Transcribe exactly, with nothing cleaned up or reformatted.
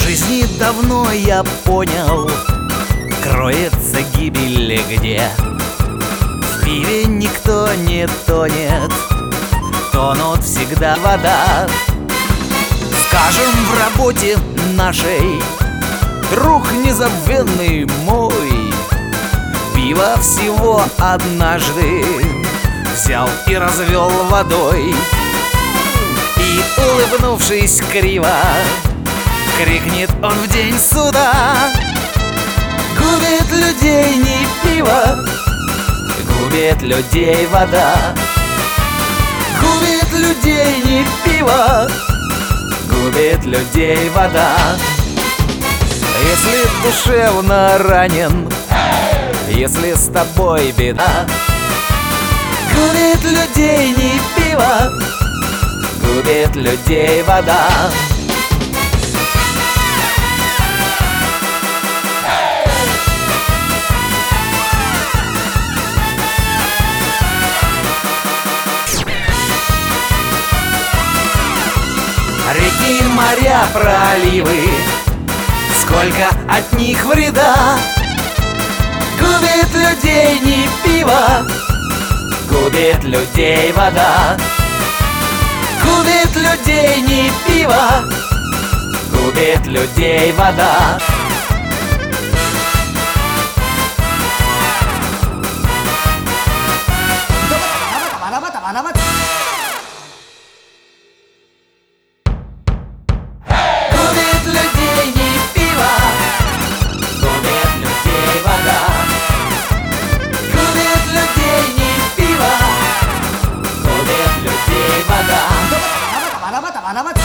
жизни давно я понял, кроется гибель где. В пиве никто не тонет, тонут всегда вода. Скажем, в работе нашей, друг незабвенный мой, пиво всего однажды взял и развел водой. И, улыбнувшись криво, крикнет он в день суда: губит людей не пиво, губит людей вода. Губит людей не пиво, губит людей вода. Если душевно ранен, если с тобой беда, губит людей не пиво, губит людей вода. Реки, моря, проливы, сколько от них вреда. Губит людей не пиво, губит людей вода. Губит людей не пиво, губит людей вода. Губит людей не пиво, губит людей вода. Губит людей не пиво, губит людей вода.